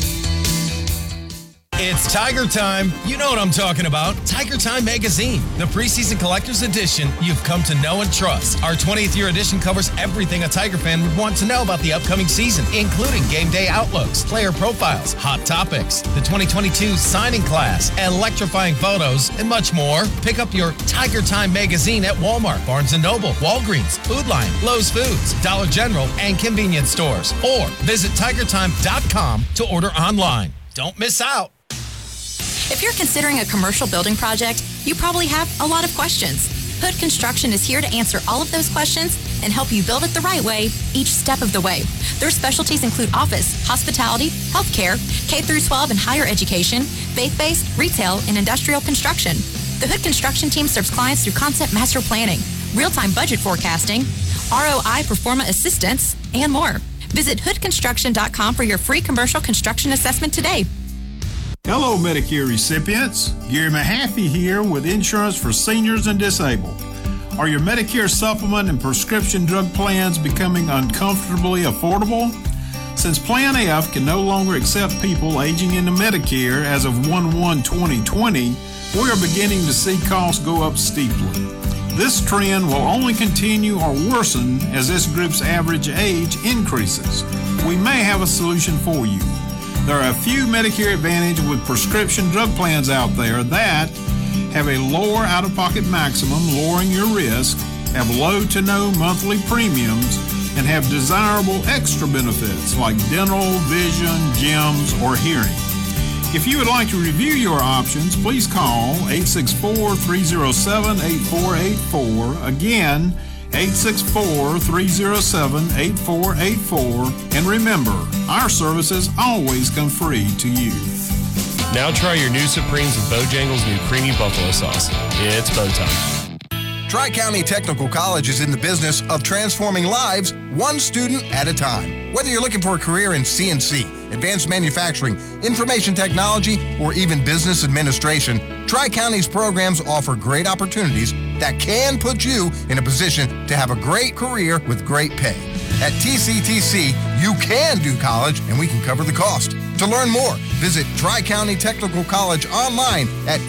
It's Tiger Time. You know what I'm talking about. Tiger Time Magazine, the preseason collector's edition you've come to know and trust. Our 20th year edition covers everything a Tiger fan would want to know about the upcoming season, including game day outlooks, player profiles, hot topics, the 2022 signing class, electrifying photos, and much more. Pick up your Tiger Time Magazine at Walmart, Barnes & Noble, Walgreens, Food Lion, Lowe's Foods, Dollar General, and convenience stores. Or visit TigerTime.com to order online. Don't miss out. If you're considering a commercial building project, you probably have a lot of questions. Hood Construction is here to answer all of those questions and help you build it the right way each step of the way. Their specialties include office, hospitality, healthcare, K-12 and higher education, faith-based, retail, and industrial construction. The Hood Construction team serves clients through concept master planning, real-time budget forecasting, ROI performa assistance, and more. Visit hoodconstruction.com for your free commercial construction assessment today. Hello, Medicare recipients. Gary Mahaffey here with Insurance for Seniors and Disabled. Are your Medicare supplement and prescription drug plans becoming uncomfortably affordable? Since Plan F can no longer accept people aging into Medicare as of 1/1/2020, we are beginning to see costs go up steeply. This trend will only continue or worsen as this group's average age increases. We may have a solution for you. There are a few Medicare Advantage with prescription drug plans out there that have a lower out-of-pocket maximum, lowering your risk, have low to no monthly premiums, and have desirable extra benefits like dental, vision, gyms, or hearing. If you would like to review your options, please call 864-307-8484. Again, 864-307-8484. And remember, our services always come free to you. Now try your new Supremes with Bojangles' new creamy buffalo sauce. It's Bo time. Tri-County Technical College is in the business of transforming lives one student at a time. Whether you're looking for a career in CNC, advanced manufacturing, information technology, or even business administration, Tri-County's programs offer great opportunities that can put you in a position to have a great career with great pay. At TCTC, you can do college, and we can cover the cost. To learn more, visit Tri-County Technical College online at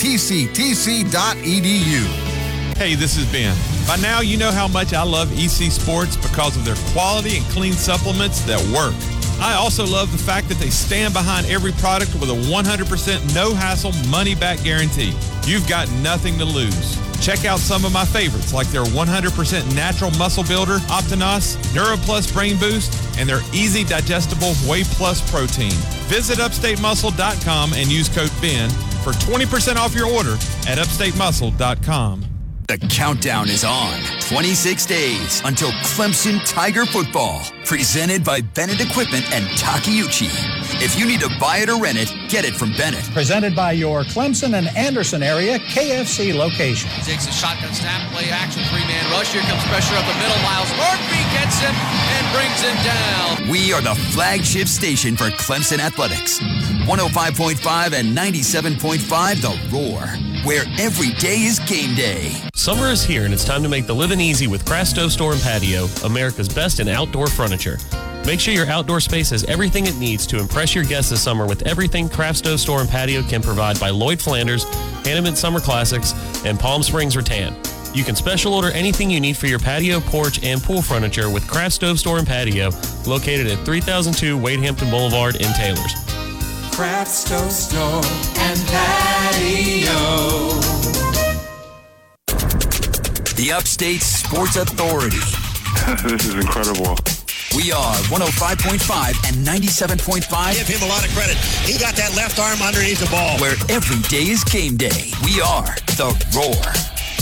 tctc.edu. Hey, this is Ben. By now, you know how much I love EC Sports because of their quality and clean supplements that work. I also love the fact that they stand behind every product with a 100% no-hassle money-back guarantee. You've got nothing to lose. Check out some of my favorites like their 100% natural muscle builder, Optinos, NeuroPlus Brain Boost, and their easy digestible Whey Plus protein. Visit upstatemuscle.com and use code BEN for 20% off your order at upstatemuscle.com. The countdown is on. 26 days until Clemson Tiger football. Presented by Bennett Equipment and Takeuchi. If you need to buy it or rent it, get it from Bennett. Presented by your Clemson and Anderson area KFC location. He takes a shotgun snap, play action, three-man rush. Here comes pressure up the middle. Miles Murphy gets him and brings him down. We are the flagship station for Clemson athletics. 105.5 and 97.5 The Roar, where every day is game day. Summer is here, and it's time to make the living easy with Craft Stove Store and Patio, America's best in outdoor furniture. Make sure your outdoor space has everything it needs to impress your guests this summer with everything Craft Stove Store and Patio can provide by Lloyd Flanders, Hanneman Summer Classics, and Palm Springs Rattan. You can special order anything you need for your patio, porch, and pool furniture with Craft Stove Store and Patio, located at 3002 Wade Hampton Boulevard in Taylors. Craft Stove Store and Patio. The Upstate Sports Authority. This is incredible. We are 105.5 and 97.5. Give him a lot of credit. He got that left arm underneath the ball. Where every day is game day. We are The Roar.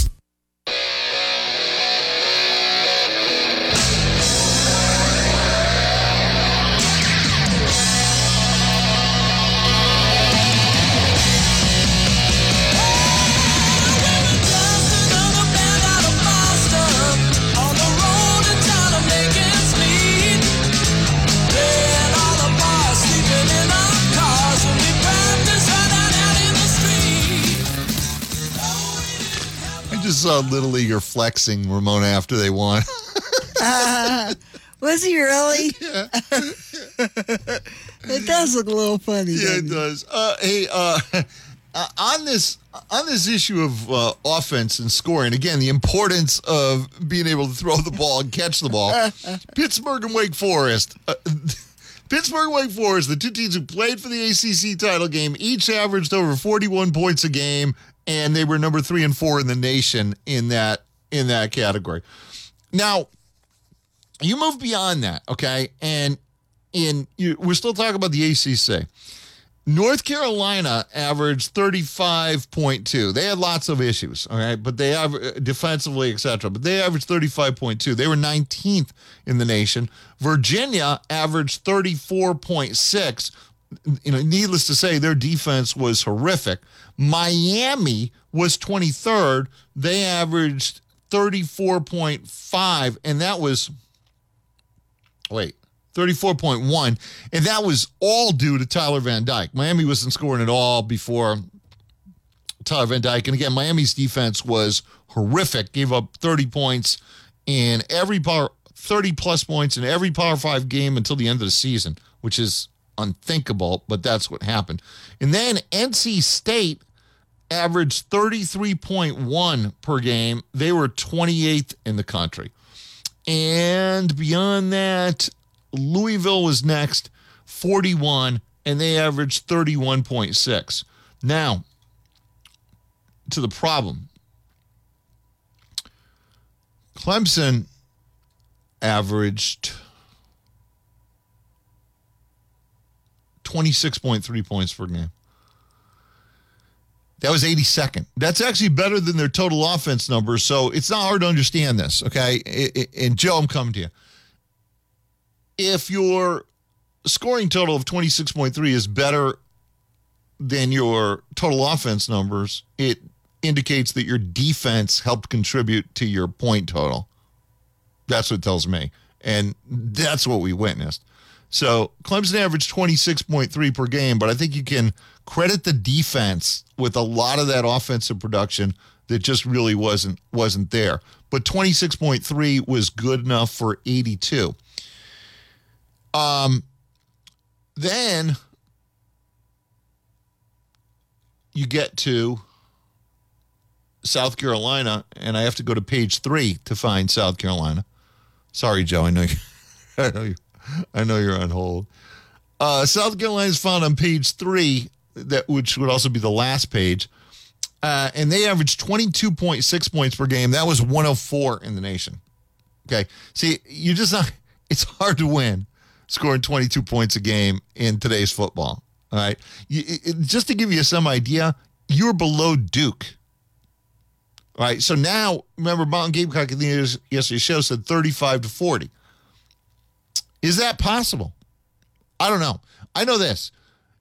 Saw Little Leaguer flexing Ramona after they won. Was he really? Yeah. It does look a little funny. Yeah, it does. Hey, on this issue of offense and scoring, again, the importance of being able to throw the ball and catch the ball. Pittsburgh and Wake Forest. Pittsburgh and Wake Forest, the two teams who played for the ACC title game, each averaged over 41 points a game. And they were number 3 and 4 in the nation in that category. Now, you move beyond that, okay? And we're still talking about the ACC. North Carolina averaged 35.2. They had lots of issues, all right? But they have defensively, etc. But they averaged 35.2. They were 19th in the nation. Virginia averaged 34.6. Needless to say, their defense was horrific. Miami was 23rd. They averaged 34.5, and that was 34.1, and that was all due to Tyler Van Dyke. Miami wasn't scoring at all before Tyler Van Dyke, and again, Miami's defense was horrific. Gave up 30 points in every 30-plus points in every Power 5 game until the end of the season, which is unthinkable, but that's what happened. And then NC State averaged 33.1 per game. They were 28th in the country. And beyond that, Louisville was next, 41, and they averaged 31.6. Now, to the problem. Clemson averaged 26.3 points per game. That was 82nd. That's actually better than their total offense numbers, so it's not hard to understand this, okay? And Joe, I'm coming to you. If your scoring total of 26.3 is better than your total offense numbers, it indicates that your defense helped contribute to your point total. That's what it tells me. And that's what we witnessed. So Clemson averaged 26.3 per game, but I think you can credit the defense with a lot of that offensive production that just really wasn't there. But 26.3 was good enough for 82. Then you get to South Carolina, and I have to go to page 3 to find South Carolina. Sorry, Joe. I know you're on hold. South Carolina is found on page 3, which would also be the last page. And they averaged 22.6 points per game. That was 104 in the nation. Okay. See, it's hard to win scoring 22 points a game in today's football. All right. Just to give you some idea, you're below Duke. All right. So now, remember, Mountain Gamecock in the yesterday's show said 35-40. Is that possible? I don't know. I know this.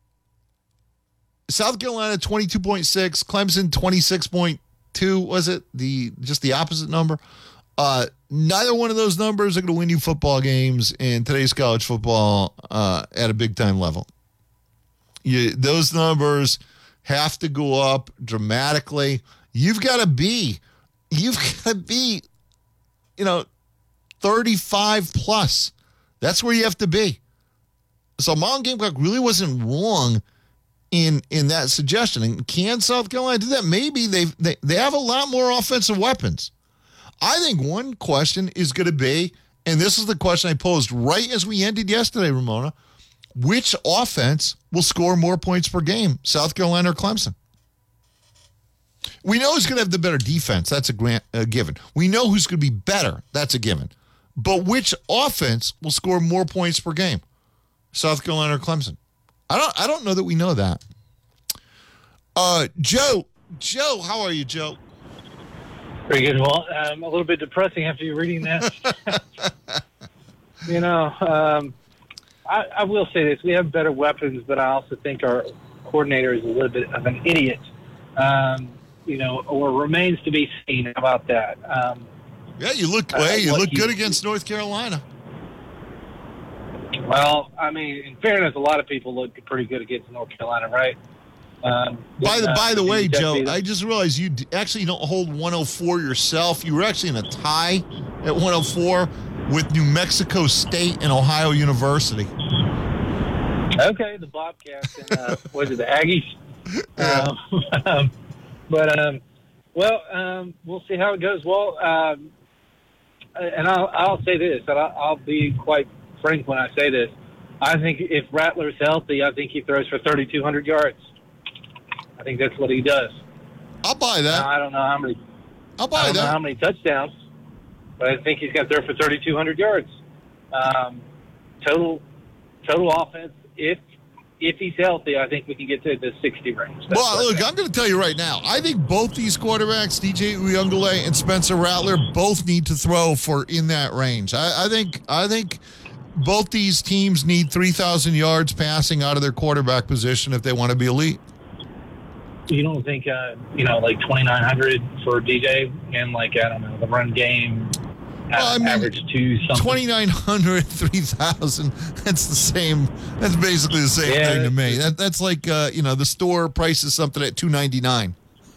South Carolina 22.6, Clemson 26.2, was it? Just the opposite number. Neither one of those numbers are going to win you football games in today's college football at a big-time level. Those numbers have to go up dramatically. You've got to be, 35 plus. That's where you have to be. So Mountain Gamecock really wasn't wrong in that suggestion. And can South Carolina do that? Maybe they have a lot more offensive weapons. I think one question is going to be, and this is the question I posed right as we ended yesterday, Ramona, which offense will score more points per game, South Carolina or Clemson? We know who's going to have the better defense. That's a given. We know who's going to be better. That's a given. But which offense will score more points per game? South Carolina or Clemson? I don't know that we know that. Joe, how are you, Joe? Pretty good. Well, a little bit depressing after you reading that. I will say this. We have better weapons, but I also think our coordinator is a little bit of an idiot, or remains to be seen. How about that? Yeah, you look good against North Carolina. Well, I mean, in fairness, a lot of people look pretty good against North Carolina, right? By the way, Joe, I just realized you actually don't hold 104 yourself. You were actually in a tie at 104 with New Mexico State and Ohio University. Okay, the Bobcats and was it the Aggies? We'll see how it goes. Well, and I'll say this, and I'll be quite frank when I say this. I think if Rattler's healthy, I think he throws for 3,200 yards. I think that's what he does. I'll buy that. Now, I don't know how many. I'll buy that. I don't know how many touchdowns, but I think he's got there for 3,200 yards. Total offense. If he's healthy, I think we can get to the 60 range. Look, I'm going to tell you right now. I think both these quarterbacks, DJ Uiagalelei and Spencer Rattler, both need to throw for in that range. I think both these teams need 3,000 yards passing out of their quarterback position if they want to be elite. You don't think, like 2,900 for DJ and the run game, average 2 something? 2,900, 3,000. That's the same. That's basically the same thing to me. That's like, the store prices something at $2.99.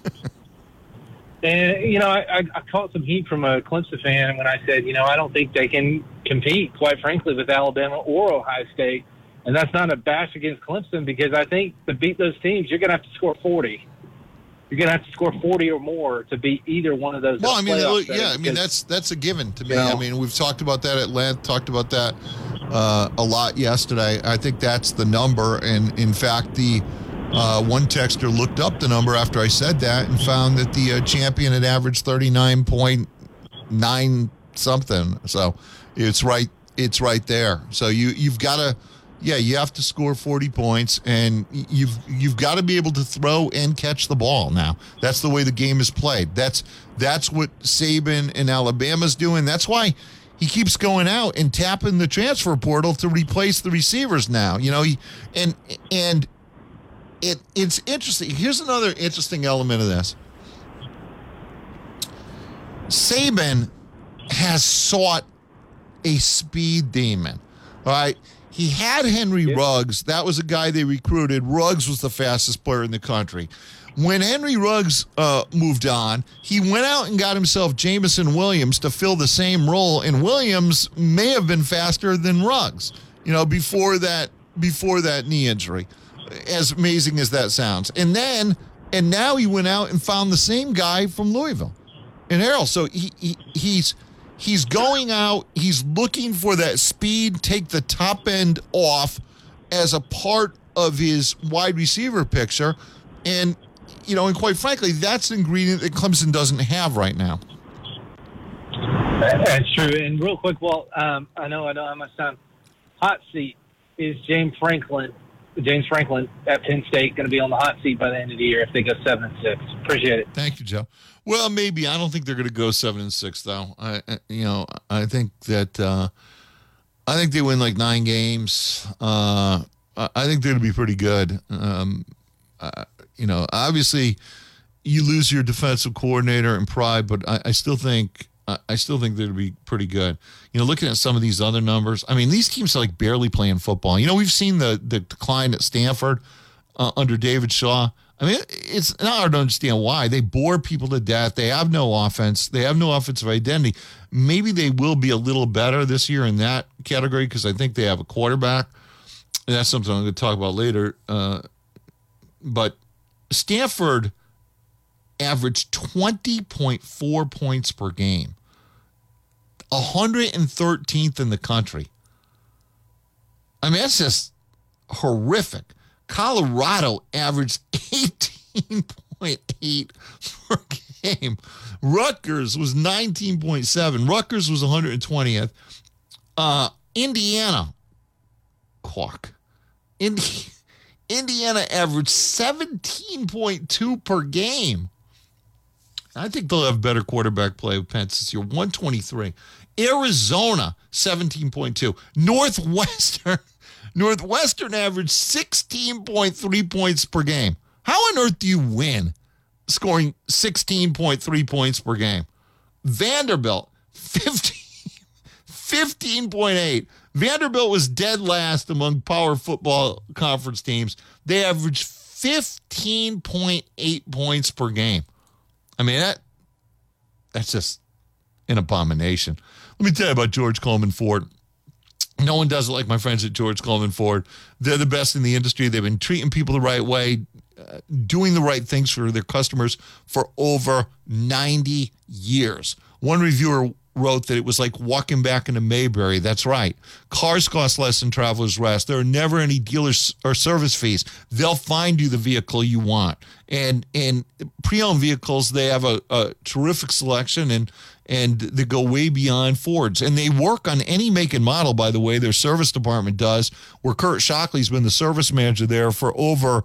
And, I caught some heat from a Clemson fan when I said, I don't think they can compete, quite frankly, with Alabama or Ohio State. And that's not a bash against Clemson because I think to beat those teams, you're going to have to score 40. You're going to have to score 40 or more to beat either one of those. Well, that's a given to me. I mean, we've talked about that at length, talked about that a lot yesterday. I think that's the number. And, in fact, the one texter looked up the number after I said that and found that the champion had averaged 39.9 something. So it's right there. So you've got to. Yeah, you have to score 40 points, and you've got to be able to throw and catch the ball now. That's the way the game is played. That's what Saban and Alabama's doing. That's why he keeps going out and tapping the transfer portal to replace the receivers now. It's interesting. Here's another interesting element of this. Saban has sought a speed demon, all right? He had Henry Ruggs. That was a guy they recruited. Ruggs was the fastest player in the country. When Henry Ruggs moved on, he went out and got himself Jameson Williams to fill the same role, and Williams may have been faster than Ruggs, before that knee injury, as amazing as that sounds. And now he went out and found the same guy from Louisville in Harrell. So He's going out, he's looking for that speed, take the top end off as a part of his wide receiver picture. And, and quite frankly, that's an ingredient that Clemson doesn't have right now. That's true. And real quick, I know how much time. Hot seat is James Franklin at Penn State going to be on the hot seat by the end of the year if they go 7-6. Appreciate it. Thank you, Joe. Well, maybe. I don't think they're going to go 7-6 though. I think that I think they win like 9 games. I think they're going to be pretty good. Obviously you lose your defensive coordinator and pride, but I still think they're going to be pretty good. Looking at some of these other numbers, I mean, these teams are like barely playing football. We've seen the decline at Stanford under David Shaw. I mean, it's not hard to understand why. They bore people to death. They have no offense. They have no offensive identity. Maybe they will be a little better this year in that category because I think they have a quarterback. And that's something I'm going to talk about later. But Stanford averaged 20.4 points per game, 113th in the country. I mean, that's just horrific. Colorado averaged 18.8 per game. Rutgers was 19.7. Rutgers was 120th. Indiana, Quark. Indiana averaged 17.2 per game. I think they'll have better quarterback play with Penn this year. 123. Arizona, 17.2. Northwestern averaged 16.3 points per game. How on earth do you win scoring 16.3 points per game? Vanderbilt, 15.8. Vanderbilt was dead last among power football conference teams. They averaged 15.8 points per game. I mean, that's just an abomination. Let me tell you about George Coleman Ford. No one does it like my friends at George Coleman Ford. They're the best in the industry. They've been treating people the right way, doing the right things for their customers for over 90 years. One reviewer wrote that it was like walking back into Mayberry. That's right. Cars cost less than Travelers Rest. There are never any dealers or service fees. They'll find you the vehicle you want. And pre-owned vehicles, they have a terrific selection and they go way beyond Fords. And they work on any make and model, by the way. Their service department does, where Kurt Shockley's been the service manager there for over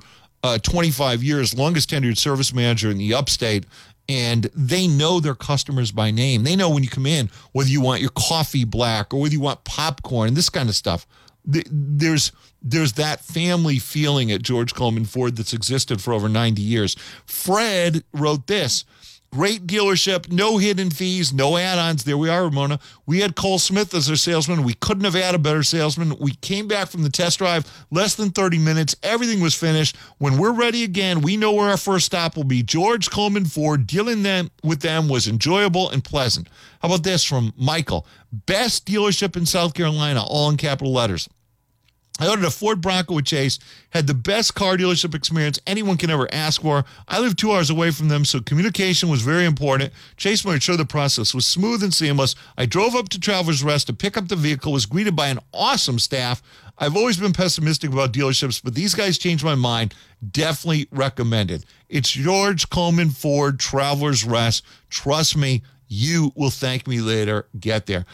25 years, longest tenured service manager in the upstate. And they know their customers by name. They know when you come in whether you want your coffee black or whether you want popcorn, this kind of stuff. There's that family feeling at George Coleman Ford that's existed for over 90 years. Fred wrote this. Great dealership, no hidden fees, no add-ons. There we are, Ramona. We had Cole Smith as our salesman. We couldn't have had a better salesman. We came back from the test drive, less than 30 minutes. Everything was finished. When we're ready again, we know where our first stop will be. George Coleman Ford. Dealing with them was enjoyable and pleasant. How about this from Michael? Best dealership in South Carolina, all in capital letters. I ordered a Ford Bronco with Chase, had the best car dealership experience anyone can ever ask for. I live 2 hours away from them, so communication was very important. Chase made sure the process was smooth and seamless. I drove up to Travelers Rest to pick up the vehicle, was greeted by an awesome staff. I've always been pessimistic about dealerships, but these guys changed my mind. Definitely recommended. It's George Coleman Ford, Travelers Rest. Trust me, you will thank me later. Get there.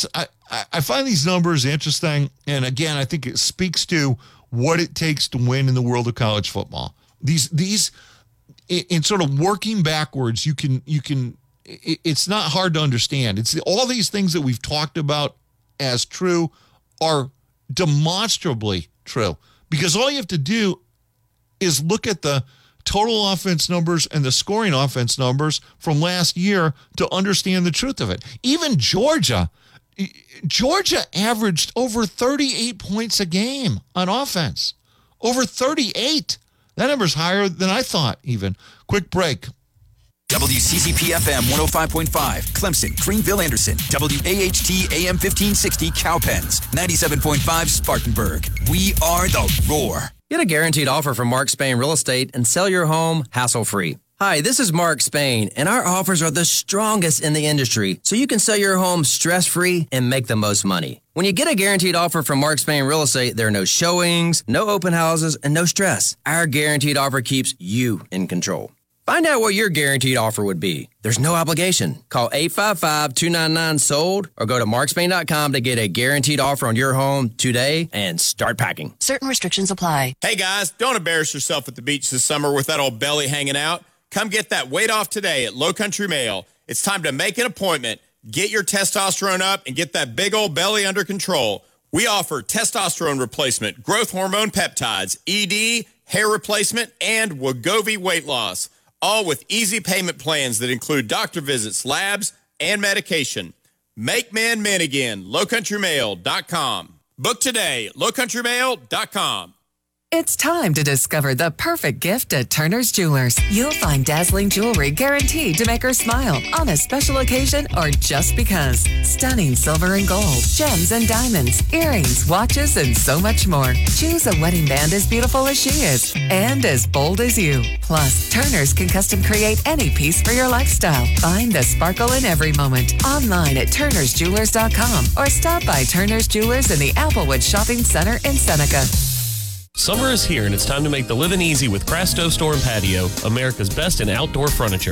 I find these numbers interesting, and again, I think it speaks to what it takes to win in the world of college football. These in sort of working backwards, you can. It's not hard to understand. It's all these things that we've talked about as true are demonstrably true, because all you have to do is look at the total offense numbers and the scoring offense numbers from last year to understand the truth of it. Even Georgia averaged over 38 points a game on offense. Over 38. That number's higher than I thought even. Quick break. WCCP-FM 105.5, Clemson, Greenville, Anderson. WAHT AM 1560, Cowpens. 97.5, Spartanburg. We are the Roar. Get a guaranteed offer from Mark Spain Real Estate and sell your home hassle-free. Hi, this is Mark Spain, and our offers are the strongest in the industry, so you can sell your home stress-free and make the most money. When you get a guaranteed offer from Mark Spain Real Estate, there are no showings, no open houses, and no stress. Our guaranteed offer keeps you in control. Find out what your guaranteed offer would be. There's no obligation. Call 855-299-SOLD or go to markspain.com to get a guaranteed offer on your home today and start packing. Certain restrictions apply. Hey guys, don't embarrass yourself at the beach this summer with that old belly hanging out. Come get that weight off today at Low Country Male. It's time to make an appointment. Get your testosterone up and get that big old belly under control. We offer testosterone replacement, growth hormone peptides, ED, hair replacement, and Wegovy weight loss. All with easy payment plans that include doctor visits, labs, and medication. Make men men again. LowCountryMail.com. Book today at LowCountryMail.com. It's time to discover the perfect gift at Turner's Jewelers. You'll find dazzling jewelry guaranteed to make her smile on a special occasion or just because. Stunning silver and gold, gems and diamonds, earrings, watches, and so much more. Choose a wedding band as beautiful as she is and as bold as you. Plus, Turner's can custom create any piece for your lifestyle. Find the sparkle in every moment. Online at turnersjewelers.com or stop by Turner's Jewelers in the Applewood Shopping Center in Seneca. Summer is here, and it's time to make the living easy with Crasto Store and Patio, America's best in outdoor furniture.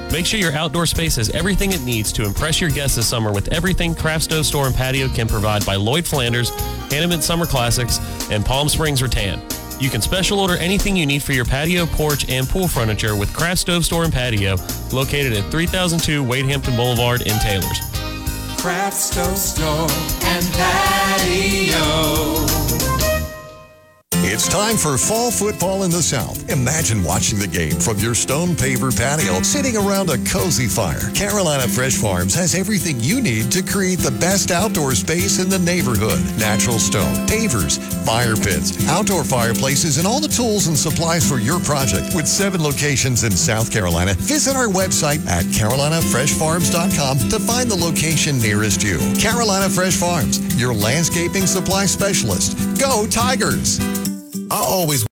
Make sure your outdoor space has everything it needs to impress your guests this summer with everything Craft Stove Store and Patio can provide by Lloyd Flanders, Hanneman Summer Classics, and Palm Springs Rattan. You can special order anything you need for your patio, porch, and pool furniture with Craft Stove Store and Patio, located at 3002 Wade Hampton Boulevard in Taylors. Craft Stove Store and Patio. It's time for fall football in the South. Imagine watching the game from your stone paver patio, sitting around a cozy fire. Carolina Fresh Farms has everything you need to create the best outdoor space in the neighborhood. Natural stone, pavers, fire pits, outdoor fireplaces, and all the tools and supplies for your project. With 7 locations in South Carolina, visit our website at carolinafreshfarms.com to find the location nearest you. Carolina Fresh Farms, your landscaping supply specialist. Go Tigers! I always